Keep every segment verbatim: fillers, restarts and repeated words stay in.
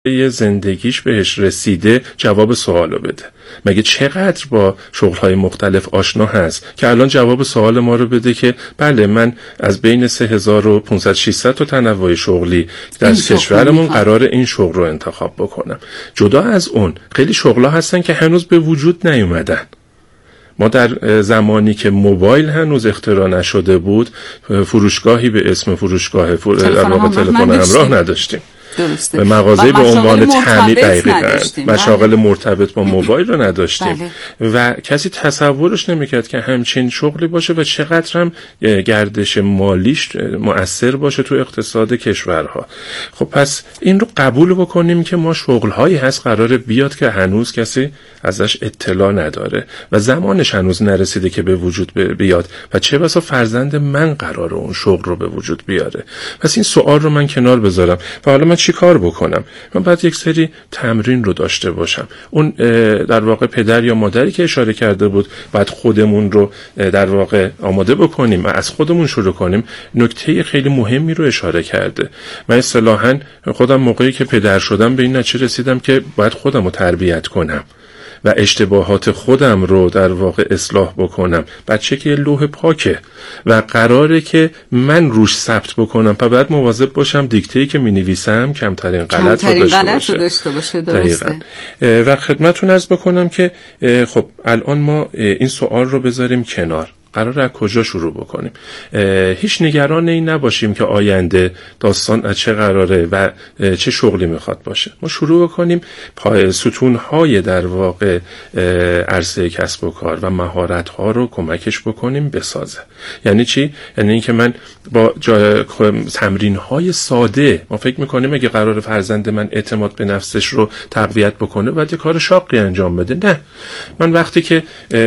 یه زندگیش بهش رسیده جواب سوالو بده. مگه چقدر با شغل‌های مختلف آشنا هست که الان جواب سوال ما رو بده که بله من از بین سه هزار و پانصد ششصد تا تنوع شغلی در کشورمون قرار این شغل رو انتخاب بکنم. جدا از اون خیلی شغل‌ها هستن که هنوز به وجود نیومدن. ما در زمانی که موبایل هنوز اختراع نشده بود فروشگاهی به اسم فروشگاه فر... در واقع تلفن همراه نداشتیم. درسته. به مغازه به عنوان تعمیر دقیقاً مشاغل مرتبط با موبایل رو نداشتیم. بله. و کسی تصورش نمیکرد که همچین شغلی باشه و چقدر هم گردش مالیش مؤثر باشه تو اقتصاد کشورها. خب پس این رو قبول بکنیم که ما شغل‌هایی هست قراره بیاد که هنوز کسی ازش اطلاع نداره و زمانش هنوز نرسیده که به وجود بیاد و چه بسا فرزند من قراره اون شغل رو به وجود بیاره. پس این سوال رو من کنار بذارم و حالا من چی کار بکنم؟ من باید یک سری تمرین رو داشته باشم. اون در واقع پدر یا مادری که اشاره کرده بود باید خودمون رو در واقع آماده بکنیم و از خودمون شروع کنیم. نکته خیلی مهمی رو اشاره کرده. من اصطلاحاً خودم موقعی که پدر شدم به این نتیجه رسیدم که باید خودم رو تربیت کنم و اشتباهات خودم رو در واقع اصلاح بکنم. بچه که لوح پاکه و قراره که من روش ثبت بکنم و بعد مواظب باشم دیکته‌ای که می‌نویسم کمترین غلط رو داشته باشه. داشته باشه. درسته. و خدمتتون عرض بکنم که خب الان ما این سوال رو بذاریم کنار. قراره از کجا شروع بکنیم؟ هیچ نگران این نباشیم که آینده داستان از چه قراره و چه شغلی میخواد باشه. ما شروع بکنیم پای ستونهای در واقع عرصه کسب و کار و مهارت‌ها رو کمکش بکنیم بسازه. یعنی چی؟ یعنی اینکه من با تمرین‌های ساده ما فکر میکنیم اگه قرار فرزند من اعتماد به نفسش رو تقویت بکنه باید یه کار شاقی انجام بده. نه، من وقتی که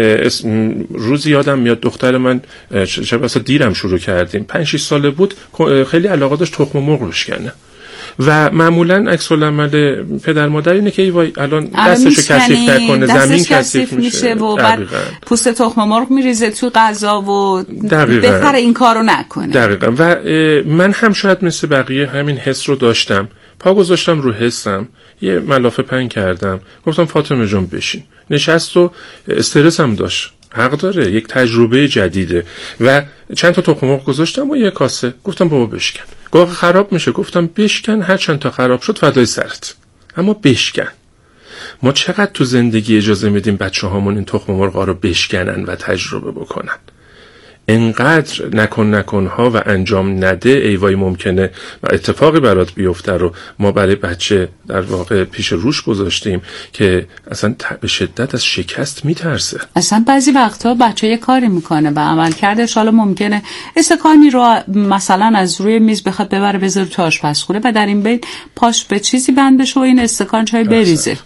روزی یادم میاد دختر من چه بسا دیرم شروع کردیم پنج شش ساله بود خیلی علاقه داشت تخم مرغ بشکنه و معمولا عکس العمل پدر مادر اینه که وای الان دستشو کثیف نکنه زمین کثیف میشه و بعد پوست تخم مرغ میریزه تو غذا و بهتر این کارو نکنه. دقیقاً. و من هم شاید مثل بقیه همین حس رو داشتم. پا گذاشتم رو حسم، یه ملافه پهن کردم، گفتم فاطمه جان بشین. نشست و استرس هم داشت. حق داره، یک تجربه جدیده و چند تا تخم مرغ گذاشتم و یه کاسه. گفتم بابا بشکن. گفت خراب میشه. گفتم بشکن، هر چند تا خراب شد فدای سرت، اما بشکن. ما چقدر تو زندگی اجازه میدیم بچه هامون این تخم مرغا رو بشکنن و تجربه بکنن؟ انقدر نکن نکن ها و انجام نده ای وای ممکنه و اتفاقی برات بیفته رو ما برای بچه در واقع پیش روش گذاشتیم که اصلا به شدت از شکست میترسه. اصلا بعضی وقتا بچه یه کاری میکنه و عمل کردش حالا ممکنه استکانی رو مثلا از روی میز بخواد ببره بذاره تو آشپزخونه و در این بین پاش به چیزی بند بشه و این استکان چای بریزه.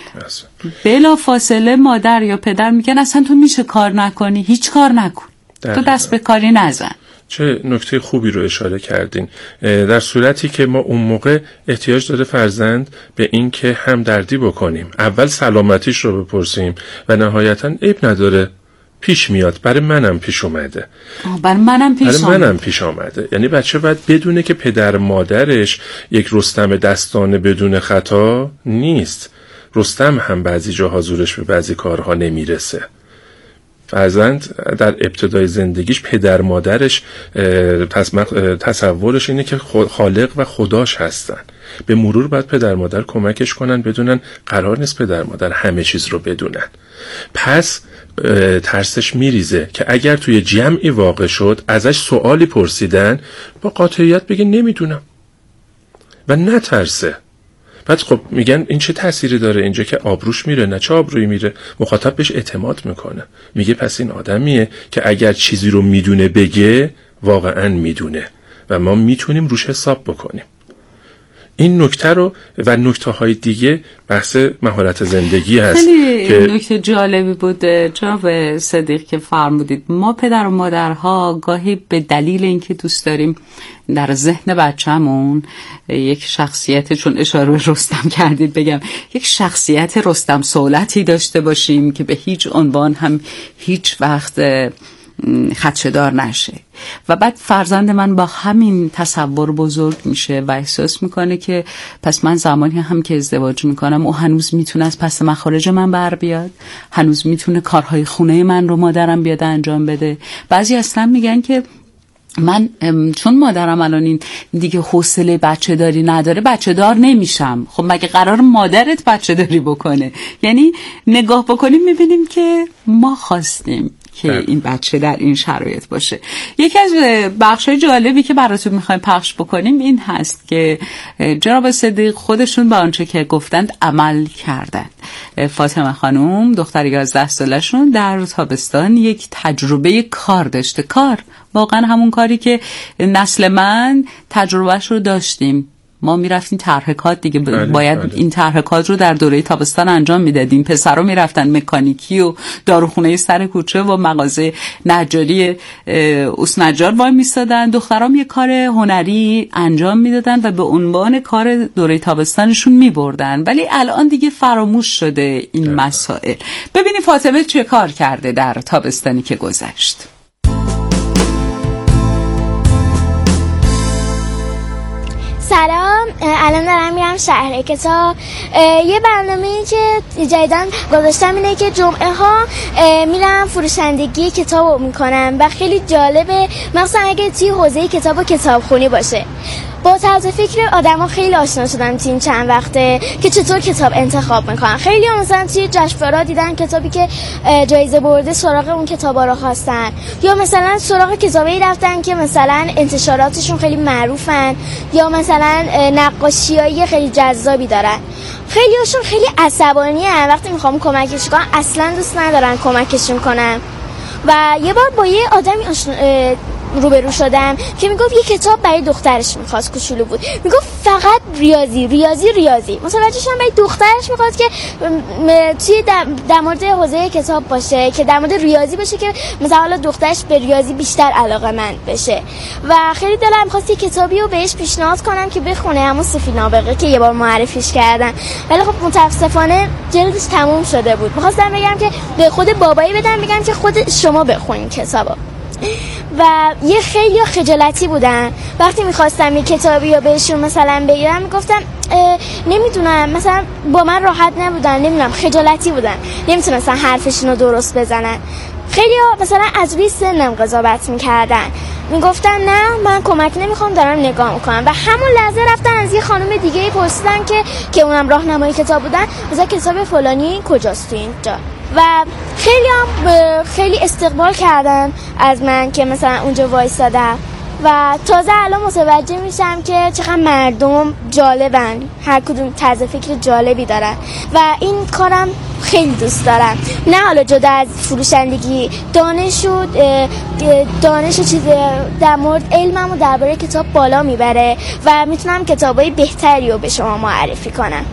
بلا فاصله مادر یا پدر میگن اصلا تو میشه کار نکنی، هیچ کار نکن، تو دست به کاری نزن. چه نکته خوبی رو اشاره کردین. در صورتی که ما اون موقع احتیاج داره فرزند به این که همدردی بکنیم، اول سلامتیش رو بپرسیم و نهایتاً عیب نداره پیش میاد. برای منم پیش اومده. برای منم پیش برای منم پیش آمده. یعنی بچه باید بدونه که پدر مادرش یک رستم دستانه بدون خطا نیست. رستم هم بعضی جاها زورش به بعضی کارها نمیرسه. فرزند در ابتدای زندگیش پدر مادرش تصورش اینه که خالق و خداش هستن. به مرور باید پدر مادر کمکش کنن بدونن قرار نیست پدر مادر همه چیز رو بدونن. پس ترسش میریزه که اگر توی جمعی واقع شد ازش سوالی پرسیدن با قاطعیت بگه نمیدونم و نترسه. بعد خب میگن این چه تأثیری داره اینجا که آبروش میره؟ نه چه آبرویی میره، مخاطب بهش اعتماد میکنه، میگه پس این آدمیه که اگر چیزی رو میدونه بگه واقعا میدونه و ما میتونیم روش حساب بکنیم. این نکته رو و نکته های دیگه بحث مهارت زندگی هست. خیلی که نکته جالبی بود جناب صدیق که فرمودید. ما پدر و مادرها گاهی به دلیل اینکه دوست داریم در ذهن بچه‌مون یک شخصیت، چون اشاره به رستم کردید بگم، یک شخصیت رستم صولتی داشته باشیم که به هیچ عنوان هم هیچ وقت خدشه‌دار نشه. و بعد فرزند من با همین تصور بزرگ میشه و احساس میکنه که پس من زمانی هم که ازدواج میکنم او هنوز میتونه از پس مخارج من بر بیاد، هنوز میتونه کارهای خونه من رو مادرم بیاد انجام بده. بعضی اصلا میگن که من چون مادرم الان این دیگه حوصله بچه داری نداره بچه دار نمیشم. خب مگه قرار مادرت بچه داری بکنه؟ یعنی نگاه بکنیم میبینیم که ما خواستیم که این بچه در این شرایط باشه. یکی از بخشای جالبی که براتون میخوایم پخش بکنیم این هست که جناب صدیق خودشون به آنچه که گفتند عمل کردند. فاطمه خانم دختر یازده سالشون در تابستان یک تجربه کار داشته. کار واقعا همون کاری که نسل من تجربهش رو داشتیم. ما میرفتیم طرح کاد دیگه بله، باید بله. این طرح کاد رو در دوره تابستان انجام میدادیم. پسرا میرفتن مکانیکی و داروخونه سر کوچه و مغازه نجاری اوس نجار وای میستادن. دخترام یه کار هنری انجام میدادن و به عنوان کار دوره تابستانشون میبردن. ولی الان دیگه فراموش شده این بله. مسائل. ببینید فاطمه چه کار کرده در تابستانی که گذشت. سلام، الان دارم میرم شهر کتاب. یه برنامه‌ای که جدیدن گذاشتم اینه که جمعه ها میرم فروشندگی کتاب رو میکنم و خیلی جالبه، مثلا اگه توی حوزه کتاب و کتابخونی باشه. با طرز فکر آدما خیلی آشنا شدم توی این چند وقته که چطور کتاب انتخاب میکنن. خیلی هم مثلا توی جشنواره دیدن کتابی که جایزه برده سراغ اون کتابا رو خواستن، یا مثلا سراغ کتابی رفتن که مثلا انتشاراتشون خیلی معروفن یا مثلا نقاشیای خیلی جذابی دارن. خیلی هاشون خیلی عصبانی ان وقتی میخوام کمکش کنم، اصلا دوست ندارن کمکشون کنم. و یه بار با یه آدمی آشنا روبرو شدم که میگفت یه کتاب برای دخترش میخواست، کوچولو بود، میگفت فقط ریاضی ریاضی ریاضی. متوجه شدم برای دخترش میخواست که توی در مورد حوزه کتاب باشه، که در مورد ریاضی باشه که مثلا حالا دخترش به ریاضی بیشتر علاقه‌مند بشه. و خیلی دلم خواست یه کتابی رو بهش پیشنهاد کنم که بخونه، همون صوفی نابغه که یه بار معرفیش کردن، ولی خب متاسفانه جلدش تموم شده بود. میخواستم بگم که به خود بابایی بدم بگم که خود شما بخونین کتابو. و یه خیلی خجالتی بودن وقتی میخواستم یه کتابی رو بهشون مثلا بگیرم، میگفتم نمیدونم، مثلا با من راحت نبودن، نمیدونم خجالتی بودن، نمیتونستن حرفشون رو درست بزنن. خیلی ها مثلا از روی سنم قضاوت میکردن، میگفتن نه من کمک نمیخوام، دارم نگاه میکنم. و همون لحظه رفتن از یه خانم دیگه پرسیدن که که اونم راهنمای کتاب بودن، مثلا کتاب فلانی کجاست تو اینجا. و خیلی هم خیلی استقبال کردن از من که مثلا اونجا وایسادم. و تازه الان متوجه میشم که چقدر مردم جالبن، هر کدوم طرز فکر جالبی دارن و این کارم خیلی دوست دارم. نه حالا جدا از فروشندگی، دانش و دانش و چیز در مورد علمم و درباره کتاب بالا میبره و میتونم کتابای بهتری رو به شما معرفی کنم.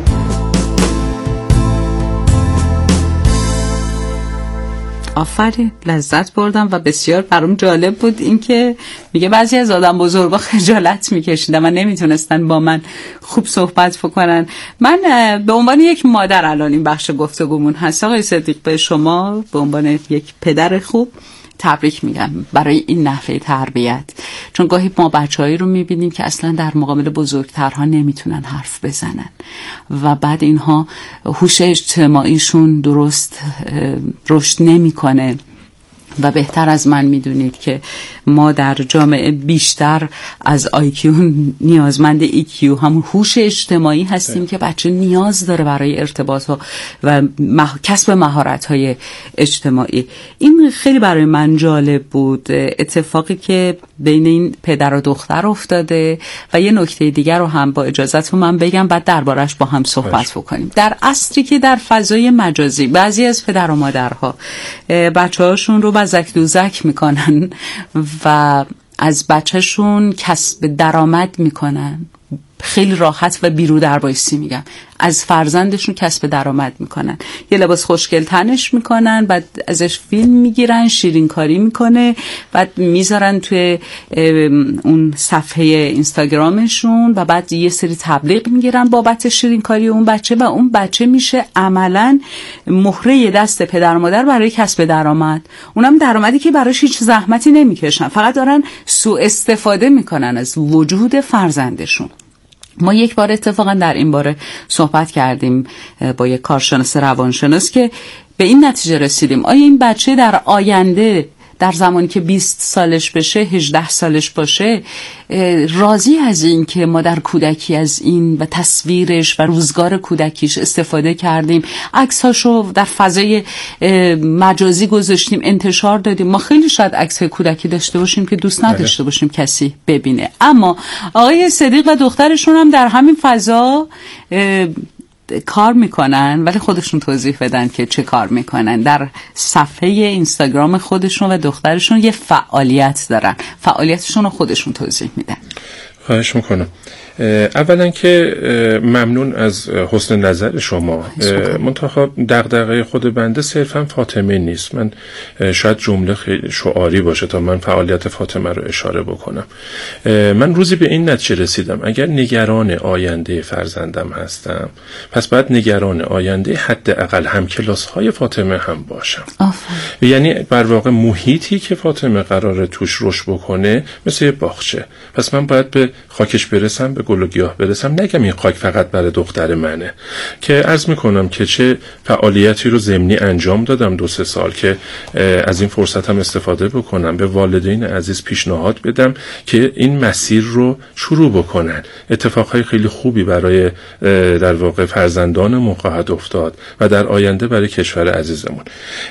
آفرین، لذت بردم و بسیار برام جالب بود این که میگه بعضی از آدم بزرگا خجالت میکشیدن و نمیتونستن با من خوب صحبت بکنن. من به عنوان یک مادر الان این بخش گفتگومون هست. آقای صدیق، به شما به عنوان یک پدر خوب تبریک میگم برای این نحوه تربیت، چون گاهی ما بچه‌هایی رو میبینیم که اصلا در مقابل بزرگترها نمیتونن حرف بزنن و بعد اینها هوش اجتماعیشون درست رشد نمیکنه. و بهتر از من میدونید که ما در جامعه بیشتر از آی کیو نیازمند ای کیو، همون هوش اجتماعی هستیم که بچه نیاز داره برای ارتباط ها و مح... کسب مهارت های اجتماعی. این خیلی برای من جالب بود، اتفاقی که بین این پدر و دختر افتاده. و یه نکته دیگر رو هم با اجازهتون من بگم، بعد دربارش با هم صحبت بکنیم. در عصری که در فضای مجازی بعضی از پدر و مادرها بچه هاشون رو بزک دوزک میکنن و از بچهشون کسب درآمد میکنن خیلی راحت و بیرو در بایستی میگم از فرزندشون کسب درآمد میکنن. یه لباس خوشگل تنش میکنن، بعد ازش فیلم میگیرن، شیرین کاری میکنه، بعد میذارن توی اون صفحه اینستاگرامشون و بعد یه سری تبلیغ میگیرن بابت شیرین کاری اون بچه و اون بچه میشه عملاً مهره دست پدر و مادر برای کسب درآمد. اونم درآمدی که براش هیچ زحمتی نمیکشن، فقط دارن سوء استفاده میکنن از وجود فرزندشون. ما یک بار اتفاقا در این باره صحبت کردیم با یک کارشناس روانشناس که به این نتیجه رسیدیم آیا این بچه در آینده در زمانی که بیست سالش بشه، هجده سالش باشه، راضی از این که ما در کودکی از این و تصویرش و روزگار کودکیش استفاده کردیم، عکساشو در فضای مجازی گذاشتیم، انتشار دادیم. ما خیلی شاید عکسای کودکی داشته باشیم که دوست نداشته باشیم کسی ببینه، اما آقای صدیق و دخترشون هم در همین فضا کار میکنن، ولی خودشون توضیح بدن که چه کار میکنن. در صفحه اینستاگرام خودشون و دخترشون یه فعالیت دارن، فعالیتشون رو خودشون توضیح میدن. خواهش میکنم. اولا که ممنون از حسن نظر شما. منتها دغدغه خود بنده صرفا فاطمه نیست. من شاید جمله خیلی شعاری باشه تا من فعالیت فاطمه رو اشاره بکنم. من روزی به این نتیجه رسیدم اگر نگران آینده فرزندم هستم، پس باید نگران آینده حداقل همکلاس‌های فاطمه هم باشم. آفرین. یعنی بر واقع محیطی که فاطمه قراره توش رشد بکنه مثل یه باغچه، پس من باید به خاکش برسم، به گل و گیاه برسم، نگم این خاک فقط برای دختر منه. که عرض میکنم که چه فعالیتی رو ضمنی انجام دادم دو سه سال که از این فرصت هم استفاده بکنم، به والدین عزیز پیشنهاد بدم که این مسیر رو شروع بکنن. اتفاقهای خیلی خوبی برای در واقع فرزندانمون خواهد افتاد و در آینده برای کشور عزیزمون.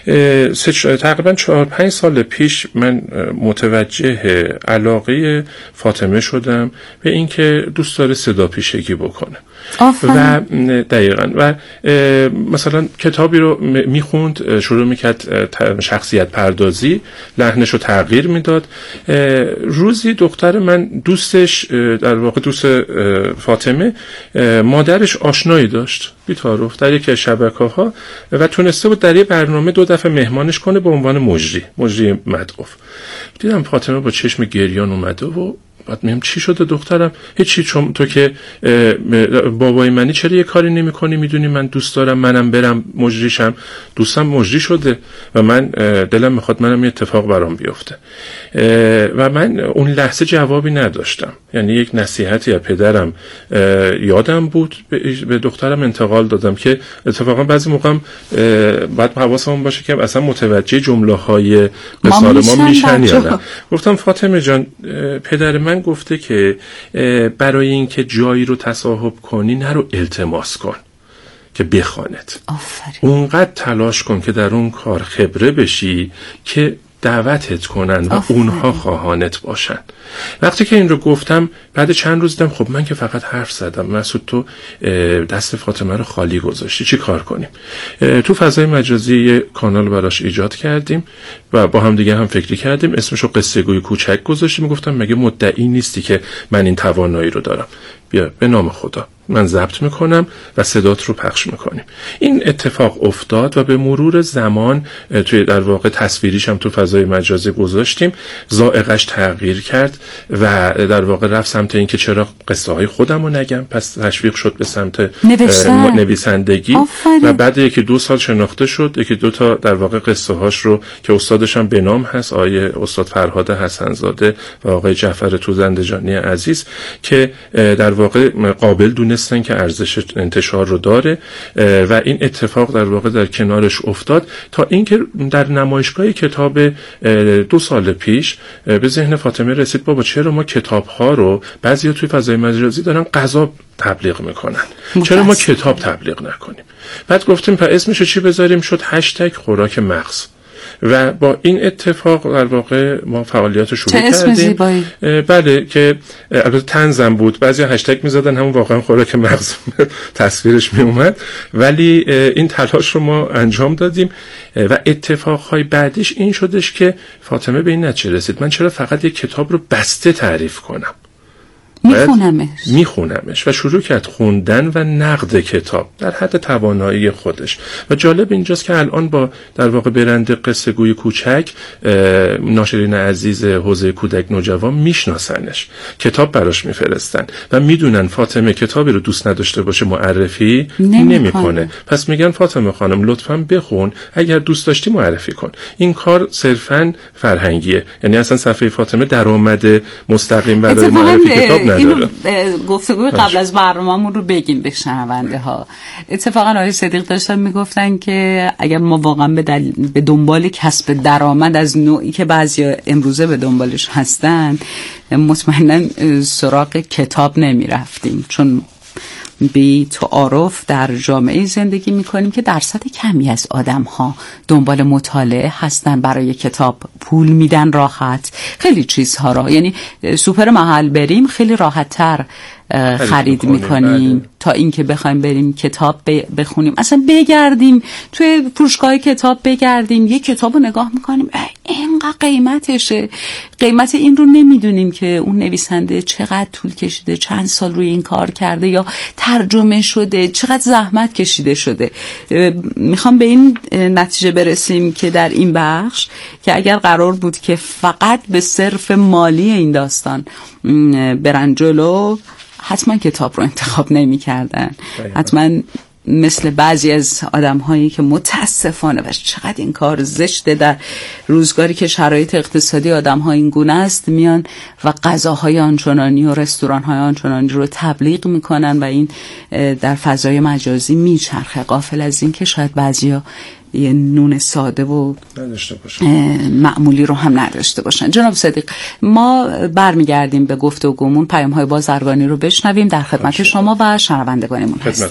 تقریبا چهار پنج سال پیش من متوجه علاقه فاطمه شدم به اینکه دوست داره صدا پیشگی بکنه. آفرین. و دقیقاً و مثلا کتابی رو میخوند، شروع میکرد شخصیت پردازی، لحنش رو تغییر میداد. روزی دختر من دوستش، در واقع دوست فاطمه، مادرش آشنایی داشت بی‌تعارف در یک شبکه‌ها و تونسته بود در یه برنامه دو دفعه مهمانش کنه به عنوان مجری مجری مدعوف. دیدم فاطمه با چشم گریان اومده و بعد میگم چی شده دخترم؟ هیچی، چون تو که بابای منی چرا یه کاری نمی کنی؟ میدونی من دوست دارم منم برم مجریشم، دوستم مجری شده و من دلم میخواد منم یه اتفاق برام بیفته. و من اون لحظه جوابی نداشتم، یعنی یک نصیحتی از پدرم یادم بود، به دخترم انتقال دادم که اتفاقا بعضی موقع باید حواسمون باشه که اصلا متوجه جمله های قصار ما میشن یا نه. گفتم فاطمه جان، پدر من گفته که برای اینکه جایی رو تصاحب کنی نرو التماس کن که بخوانت. آفرین. اونقدر تلاش کن که در اون کار خبره بشی که دعوتت کنن و آفرین. اونها خواهانت باشن. وقتی که این رو گفتم بعد چند روز دیدم خب من که فقط حرف زدم، مسعود تو دست فاطمه رو خالی گذاشتی، چی کار کنیم؟ تو فضای مجازی یه کانال براش ایجاد کردیم و با هم دیگه هم فکری کردیم، اسمش رو قصه گوی کوچک گذاشتیم. گفتم مگه مدعی نیستی که من این توانایی رو دارم؟ بیا به نام خدا من ضبط میکنم و صدات رو پخش میکنیم. این اتفاق افتاد و به مرور زمان توی در واقع تصویریش هم تو فضای مجازی گذاشتیم، ذائقه‌اش تغییر کرد و در واقع رفت سمت این که چرا قصه های خودم رو نگم، پس تشویق شد به سمت نویسندگی. آفرین. و بعد یکی دو سال شناخته شد، یکی دو تا در واقع قصه هاش رو که استادش هم به نام هست، آقای استاد فرهاد حسن‌زاده و آقای جعفر توزندجانی عزیز، که در واقع قابل دونستن که ارزش انتشار رو داره و این اتفاق در واقع در کنارش افتاد تا اینکه در نمایشگاه کتاب دو سال پیش به ذهن فاطمه رسید بابا چرا ما کتاب ها رو بعضیا توی فضای مجازی دارن غذا تبلیغ میکنن، چرا ما کتاب تبلیغ نکنیم؟ بعد گفتیم پس اسمشو چی بذاریم؟ شد هشتگ خوراک مغز و با این اتفاق در واقع ما فعالیت رو شروع کردیم. بله که البته طنزم بود، بعضی هشتگ میزدن همون واقعا خوراک مغز تصویرش می اومد، ولی این تلاش رو ما انجام دادیم و اتفاقهای بعدیش این شدش که فاطمه به این نتیجه رسید من چرا فقط یک کتاب رو بسته تعریف کنم؟ میخونمش میخونمش و شروع کرد خوندن و نقد کتاب در حد توانایی خودش. و جالب اینجاست که الان با در واقع برند قصه گوی کوچک ناشرین عزیز حوزه کودک نوجوان میشناسنش، کتاب براش میفرستن و میدونن فاطمه کتابی رو دوست نداشته باشه معرفی نمیکنه، پس میگن فاطمه خانم لطفاً بخون، اگر دوست داشتی معرفی کن. این کار صرفاً فرهنگیه، یعنی اصلا صفحه فاطمه درآمد مستقیم برای معرفی کتاب نداره. گفتگوی قبل از برنامه‌مون رو بگیم به شنونده ها. اتفاقا آقای صدیق داشتن میگفتن که اگر ما واقعا به, دل... به دنبال کسب درآمد از نوعی که بعضیا امروزه به دنبالش هستن، مطمئنا سراغ کتاب نمیرفتیم، چون بی تعارف در جامعه زندگی میکنیم که درصد کمی از آدم ها دنبال مطالعه هستن، برای کتاب پول میدن راحت، خیلی چیزها را، یعنی سوپر محل بریم خیلی راحت تر خرید میکنیم تا اینکه بخوایم بریم کتاب بخونیم، اصلا بگردیم توی فروشگاه کتاب بگردیم یه کتاب رو نگاه میکنیم اینقدر قیمتشه، قیمت این رو نمیدونیم که اون نویسنده چقدر طول کشیده، چند سال روی این کار کرده یا ترجمه شده، چقدر زحمت کشیده شده. میخوام به این نتیجه برسیم که در این بخش که اگر قرار بود که فقط به صرف مالی این داستان برن جلو، حتما کتاب رو انتخاب نمی کردن، حتما مثل بعضی از آدم هایی که متاسفانه و چقدر این کار زشته در روزگاری که شرایط اقتصادی آدم ها این گونه است، میان و غذاهای آنچنانی و رستوران های آنچنانی رو تبلیغ میکنن و این در فضای مجازی میچرخه، غافل از این که شاید بعضیا یه نون ساده و معمولی رو هم نداشته باشن. جناب صدیق، ما برمیگردیم به گفتگومون، پیام های بازرگانی رو بشنویم، در خدمت شما و شنوندگانمون هستیم.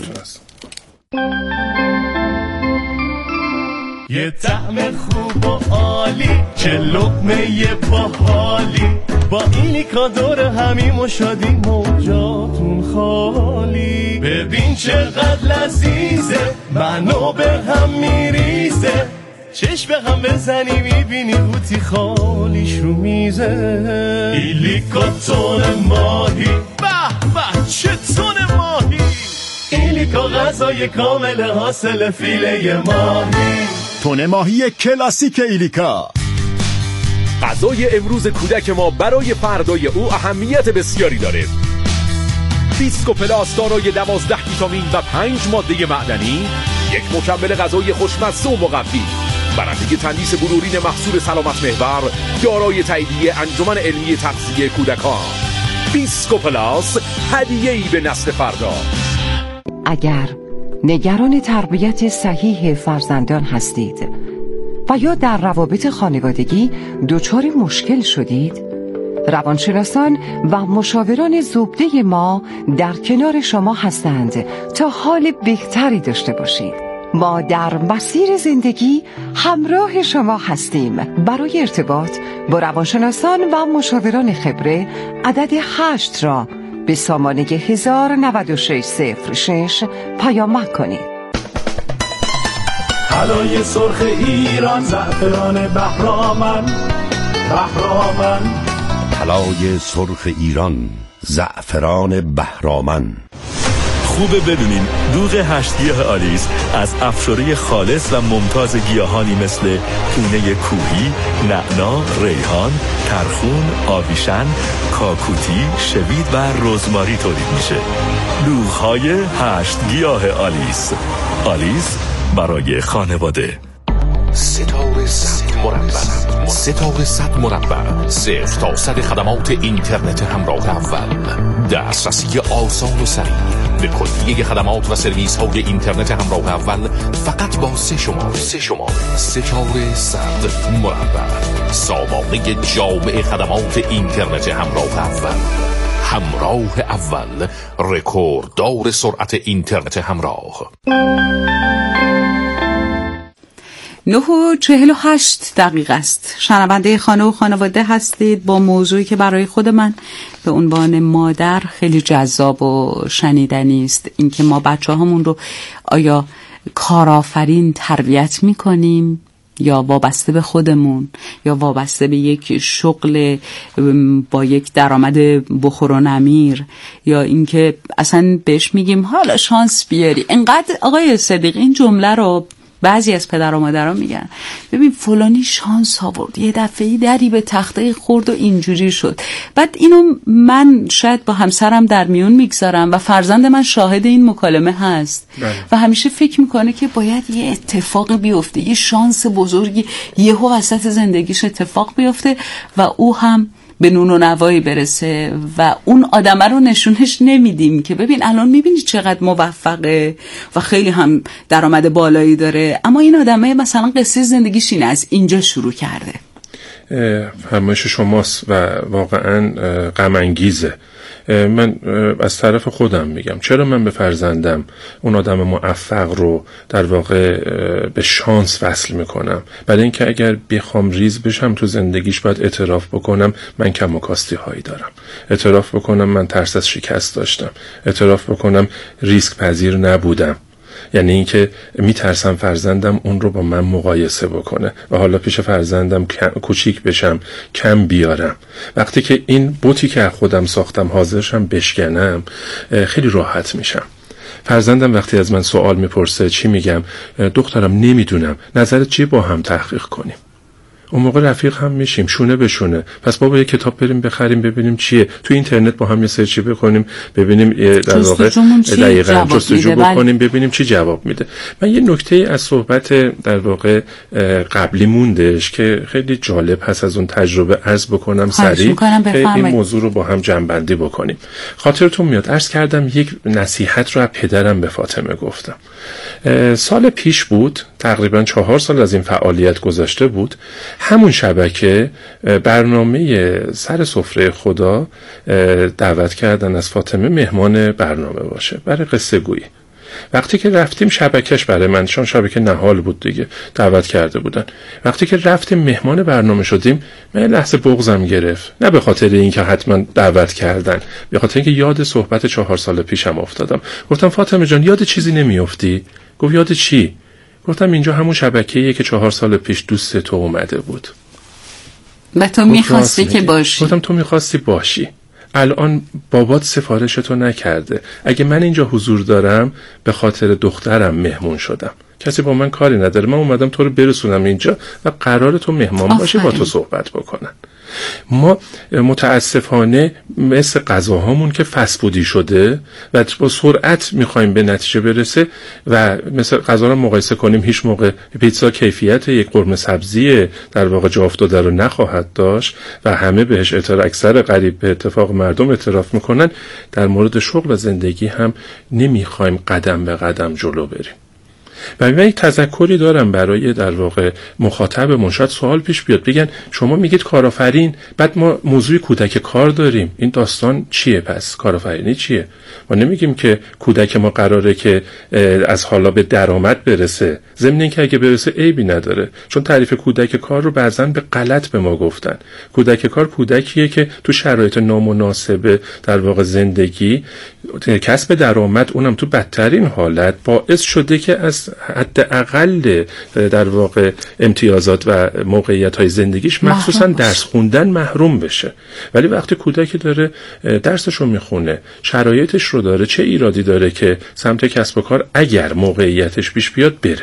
یه طعم خوب و عالی، چه لقمه باحالی، با ایلیکا دور همیم و شادی موجاتون خالی. ببین چقدر لذیذه، منو به هم میریزه، چشم به هم بزنی میبینی قوطی خالیش رو میزه. ایلیکا تون ماهی، به به چه تون ماهی، ایلیکا غذای کامل حاصل فیله ماهی. تون ماهی کلاسیک ایلیکا. غذای امروز کودک ما برای فردای او اهمیت بسیاری داره. بیسکو پلاس دارای دوازده ویتامین و پنج ماده معدنی، یک مکمل غذایی خوشمزه و مقوی، برنده تندیس بلورین محصول سلامت محور، دارای تاییدیه انجمن علمی تغذیه کودکان. بیسکو پلاس، هدیه‌ای به نسل فردا. اگر نگران تربیت صحیح فرزندان هستید و یا در روابط خانوادگی دچار مشکل شدید، روانشناسان و مشاوران زبده ما در کنار شما هستند تا حال بهتری داشته باشید. ما در مسیر زندگی همراه شما هستیم. برای ارتباط با روانشناسان و مشاوران خبره عدد هشت را به سامانه هزار و نود و شش صفر شش پیامک کنید. طلای سرخ ایران، زعفران بهرامن، بهرامن. طلای سرخ ایران، زعفران بهرامن. خوبه بدونین دوغ هشت گیاه آلیس از افشاره خالص و ممتاز گیاهانی مثل پونه کوهی، نعنا، ریحان، ترخون، آویشن، کاکوتی، شوید و رزماری تولید میشه. دوغ‌های هشت گیاه آلیس. آلیس برای خانواده. ستاره صد مربع، ستاره صد مربع، صفر تا صد خدمات اینترنت همراه اول، دسترسی آسان و سریع به کلیه خدمات و سرویس های اینترنت همراه اول فقط با سه شماره سه شماره ستاره صد مربع، سامانه جامع خدمات اینترنت همراه اول. همراه اول، رکورددار سرعت اینترنت همراه. نه و چهل و هشت دقیقه است. شنونده خانه و خانواده هستید با موضوعی که برای خود من به عنوان مادر خیلی جذاب و شنیدنی است. این که ما بچه هامون رو آیا کارآفرین تربیت میکنیم یا وابسته به خودمون یا وابسته به یک شغل با یک درآمد بخور و نمیر، یا اینکه اصلا بهش میگیم حالا شانس بیاری. اینقدر آقای صدیقی این جمله رو بعضی از پدر و مادرها میگن، ببین فلانی شانس آورد، یه دفعه‌ای دری به تخته خورد و اینجوری شد. بعد اینو من شاید با همسرم در میون میگذارم و فرزند من شاهد این مکالمه هست بله. و همیشه فکر میکنه که باید یه اتفاق بیفته، یه شانس بزرگی یهو وسط زندگیش اتفاق بیفته و او هم به نون و نوایی برسه و اون آدمه رو نشونش نمیدیم که ببین الان میبینی چقدر موفقه و خیلی هم درآمد بالایی داره، اما این آدمه مثلا قصه زندگیش اینه، از اینجا شروع کرده. فرمایش شماست و واقعا غم انگیزه. من از طرف خودم میگم چرا من به فرزندم اون آدم موفق رو در واقع به شانس وصل میکنم، برای اینکه اگر بخوام ریز بشم تو زندگیش باید اعتراف بکنم من کم و کاستی هایی دارم، اعتراف بکنم من ترس از شکست داشتم، اعتراف بکنم ریسک پذیر نبودم، یعنی اینکه میترسم فرزندم اون رو با من مقایسه بکنه و حالا پیش فرزندم کوچیک بشم، کم بیارم. وقتی که این بوتی که خودم ساختم حاضرشم بشکنم خیلی راحت میشم. فرزندم وقتی از من سوال میپرسه چی میگم؟ دخترم نمیدونم، نظرت چیه، با هم تحقیق کنیم. اون موقع رفیق هم میشیم، شونه به شونه. پس بابا یه کتاب بریم بخریم ببینیم چیه، تو اینترنت با هم یه سرچی بکنیم ببینیم در واقع دقیقاً جستجو بکنیم ببینیم چی جواب میده. من یه نکته از صحبت در واقع قبلی موندش که خیلی جالب هست از اون تجربه عرض بکنم سریع که این موضوع رو با هم جمع‌بندی بکنیم. خاطرتون میاد عرض کردم یک نصیحت رو از پدرم به فاطمه گفتم. سال پیش بود، تقریبا چهار سال از این فعالیت گذشته بود. همون شبکه برنامه سر سفره خدا دعوت کردن از فاطمه مهمان برنامه باشه برای قصه گویی. وقتی که رفتیم شبکهش برای من، چون شبکه نهال بود دیگه، دعوت کرده بودن. وقتی که رفتیم مهمان برنامه شدیم من لحظه بغضم گرفت، نه به خاطر اینکه حتما دعوت کردن، به خاطر اینکه یاد صحبت چهار سال پیشم افتادم. گفتم فاطمه جان یاد چیزی نمیافتی؟ گفت یاد چی؟ گفتم اینجا همون شبکه‌ایه که چهار سال پیش دوست تو اومده بود و تو میخواستی که باشی. گفتم تو میخواستی باشی، الان بابات سفارشتو نکرده، اگه من اینجا حضور دارم به خاطر دخترم مهمون شدم، کسی با من کاری نداره، من اومدم تو رو برسونم اینجا و قرار تو مهمان باشه با تو صحبت بکنن. ما متاسفانه مثل غذاهامون که فسفودی شده و با سرعت میخوایم به نتیجه برسه و مثل غذا رو مقایسه کنیم، هیچ موقع پیتزا کیفیت یک قرمه سبزی در واقع جا افتاده رو نخواهد داشت و همه بهش اعتراف، اکثر قریب به اتفاق مردم اعتراف میکنن. در مورد شغل و زندگی هم نمیخوایم قدم به قدم جلو بریم. و من یک تذکری دارم برای در واقع مخاطبمون، شاید سوال پیش بیاد بگن شما میگید کارآفرین، بعد ما موضوع کودک کار داریم، این داستان چیه؟ پس کارآفرینی چیه؟ ما نمیگیم که کودک ما قراره که از حالا به درآمد برسه، ضمن اینکه اگه برسه عیبی نداره، چون تعریف کودک کار رو بعضن به غلط به ما گفتن. کودک کار کودکیه که تو شرایط نامناسب در واقع زندگی کسب درآمد، اونم تو بدترین حالت، باعث شده که از حداقل در واقع امتیازات و موقعیت‌های زندگیش مخصوصا درس خوندن محروم بشه. ولی وقتی کودکی داره درسش رو میخونه، شرایطش رو داره، چه ایرادی داره که سمت کسب و کار اگر موقعیتش پیش بیاد بره.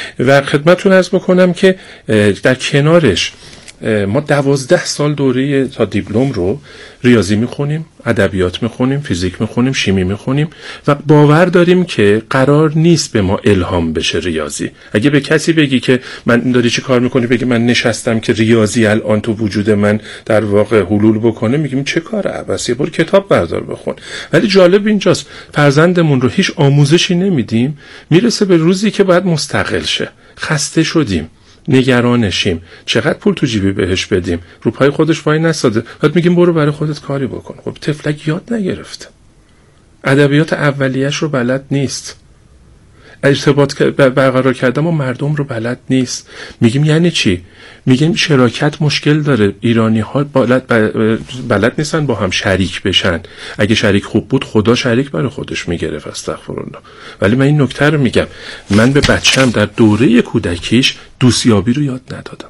و خدمتتون عرض بکنم که در کنارش ما دوازده سال دوره تا دیپلم رو ریاضی میخونیم، ادبیات میخونیم، فیزیک میخونیم، شیمی میخونیم و باور داریم که قرار نیست به ما الهام بشه ریاضی. اگه به کسی بگی که من داری چی کار میکنی، بگی من نشستم که ریاضی الان تو وجود من در واقع حلول بکنه، میگیم چه کار عبثیه، برو کتاب بردار بخون. ولی جالب اینجاست فرزندمون رو هیچ آموزشی نمیدیم، میرسه به روزی که باید مستقل شه، خسته شدیم، نگرانشیم، چقدر پول تو جیبی بهش بدیم، رو پای خودش وای نساده، بعد میگیم برو برای خودت کاری بکن. خب طفلک یاد نگرفته، ادبیات اولیه‌اش رو بلد نیست، ارتباط برقرار کردن با مردم رو بلد نیست. میگیم یعنی چی؟ میگیم شراکت مشکل داره، ایرانی ها بلد, بلد نیستن با هم شریک بشن. اگه شریک خوب بود خدا شریک برای خودش میگرفت، استغفرالله. ولی من این نکته رو میگم، من به بچم در دوره کودکیش دوستیابی رو یاد ندادم،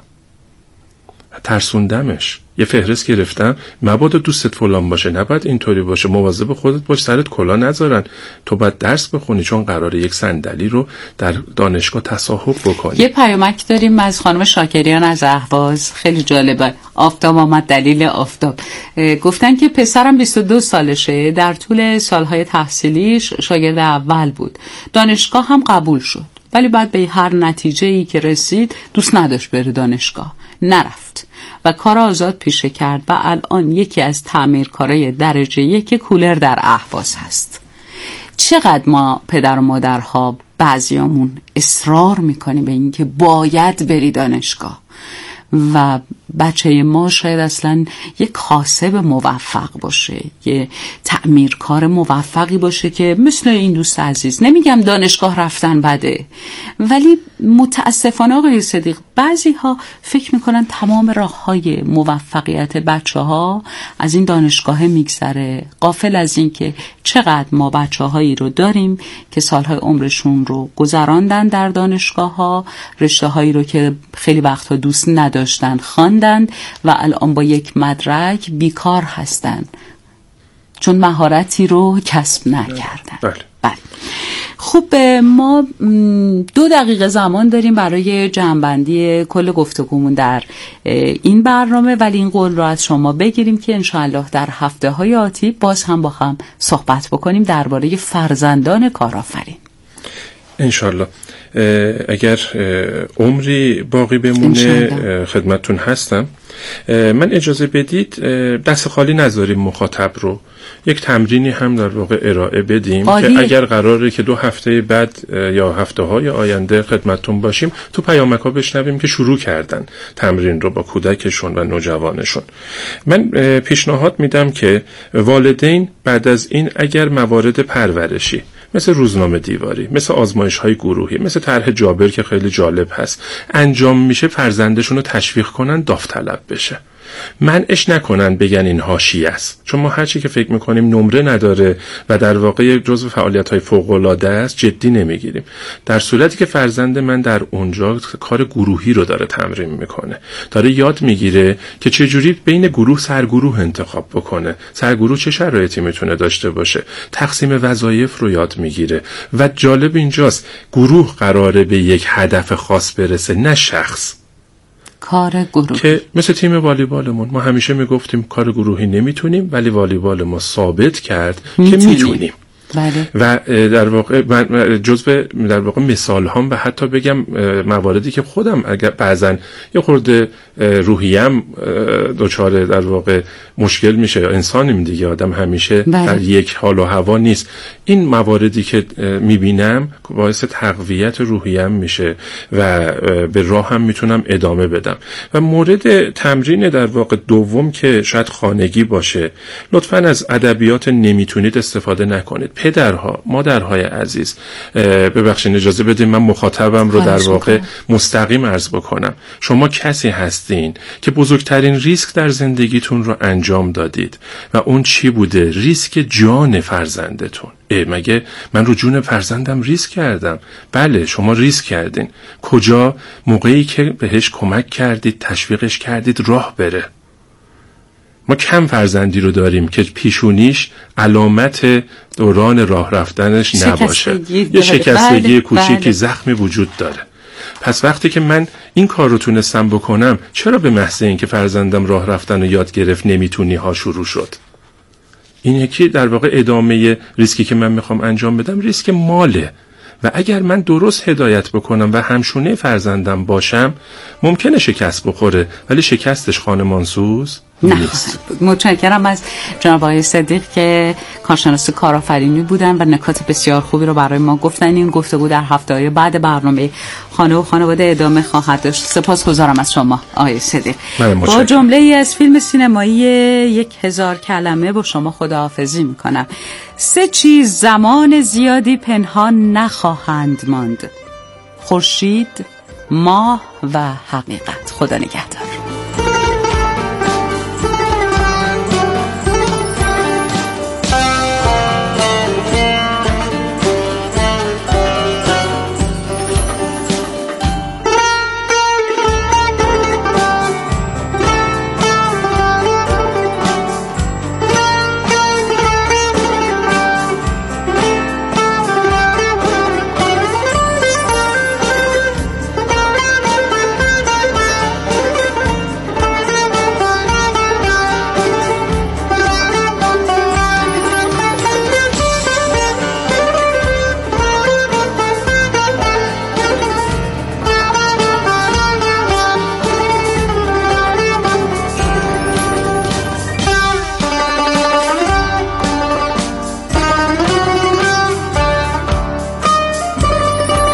ترسوندمش. یه فهرست گرفتم، مبادا دوستت فلان باشه، نباید اینطوری باشه، مواظب خودت باش، سرت کلا نذارن، تو باید درس بخونی چون قراره یک صندلی رو در دانشگاه تصاحب بکنی. یه پیامک داریم از خانم شاکریان از اهواز، خیلی جالبه. آفتاب آمد دلیل آفتاب. گفتن که پسرم بیست و دو سالشه، در طول سالهای تحصیلیش شاگرد اول بود، دانشگاه هم قبول شد، ولی بعد به هر نتیجه‌ای که رسید دوست نداشت بره دانشگاه، نرفت و کار آزاد پیشه کرد و الان یکی از تعمیرکارای درجه یک کولر در اهواز هست. چقدر ما پدر و مادرها بعضیامون اصرار میکنیم به این که باید بری دانشگاه و بچه ما شاید اصلا یک کاسب موفق باشه، یه تعمیرکار موفقی باشه که مثل این دوست عزیز. نمیگم دانشگاه رفتن بده، ولی متاسفانه آقای صدیق بعضی ها فکر میکنن تمام راه های موفقیت بچه ها از این دانشگاه میگذره، غافل از این که چقدر ما بچه هایی رو داریم که سالهای عمرشون رو گذراندن در دانشگاه ها، رشته هایی رو که خیلی وقتها دوست نداشتن خواندند و الان با یک مدرک بیکار هستند چون مهارتی رو کسب نکردن. بله. بله. خب ما دو دقیقه زمان داریم برای جمع‌بندی کل گفتگومون در این برنامه، ولی این قول رو از شما بگیریم که انشاءالله در هفته های آتی باز هم با هم صحبت بکنیم درباره فرزندان کارآفرین. انشاءالله اگر عمری باقی بمونه خدمتتون هستم. من اجازه بدید دست خالی نذاریم مخاطب رو، یک تمرینی هم در واقع ارائه بدیم آدیه. که اگر قراره که دو هفته بعد یا هفته های آینده خدمتتون باشیم تو پیامک ها بشنویم که شروع کردن تمرین رو با کودکشون و نوجوانشون. من پیشنهاد میدم که والدین بعد از این اگر موارد پرورشی مثل روزنامه دیواری، مثل آزمایش های گروهی، مثل طرح جابر که خیلی جالب هست انجام میشه، فرزندشون رو تشویق کنن داوطلب بشه، منعش نکنن بگن این حاشیه است، چون ما هرچی که فکر میکنیم نمره نداره و در واقع جزو فعالیت‌های فوق‌العاده است جدی نمیگیریم. در صورتی که فرزند من در اونجا کار گروهی رو داره تمرین میکنه، داره یاد میگیره که چجوری بین گروه سرگروه انتخاب بکنه، سرگروه چه شرایطی میتونه داشته باشه، تقسیم وظایف رو یاد میگیره و جالب اینجاست گروه قراره به یک هدف خاص برسه نه شخص. کار گروهی که مثل تیم والیبالمون ما همیشه میگفتیم کار گروهی نمیتونیم، ولی والیبال ما ثابت کرد میتونیم. که میتونیم. بله. و در واقع جزء در واقع مثال هم و حتی بگم مواردی که خودم اگر بعضن یه خورده روحیم دچار در واقع مشکل میشه، یا انسانیم دیگه، آدم همیشه بله. در یک حال و هوا نیست، این مواردی که میبینم باعث تقویت روحیم میشه و به راه هم میتونم ادامه بدم. و مورد تمرین در واقع دوم که شاید خانگی باشه، لطفاً از ادبیات نمیتونید استفاده نکنید. پدرها، مادرهای عزیز، ببخشید اجازه بدید من مخاطبم رو در واقع مستقیم عرض بکنم. شما کسی هستین که بزرگترین ریسک در زندگیتون رو انجام دادید و اون چی بوده؟ ریسک جان فرزندتون. اه مگه من رو جون فرزندم ریسک کردم؟ بله شما ریسک کردین. کجا؟ موقعی که بهش کمک کردید، تشویقش کردید راه بره. ما کم فرزندی رو داریم که پیشونیش علامت دوران راه رفتنش نباشه، یه شکستگی بله، کوچیکی بله. زخمی وجود داره. پس وقتی که من این کار رو تونستم بکنم، چرا به محض این که فرزندم راه رفتن و یاد گرفت نمیتونی ها شروع شد؟ این یکی در واقع ادامه ریسکی که من میخوام انجام بدم ریسک ماله و اگر من درست هدایت بکنم و همشونه فرزندم باشم ممکنه شکست بخوره، ولی شکستش خانمانسوز نیست. متشکرم از جناب آقای صدیق که کارشناس کارآفرینی بودن و نکات بسیار خوبی رو برای ما گفتن. این گفتگو در هفته‌های بعد برنامه خانه و خانواده ادامه خواهد داشت. سپاسگزارم از شما آقای صدیق. با جمله ای از فیلم سینمایی یک هزار کلمه با شما خداحافظی میکنم. سه چیز زمان زیادی پنهان نخواهند ماند: خورشید، ماه و حقیقت. خدا نگهدار.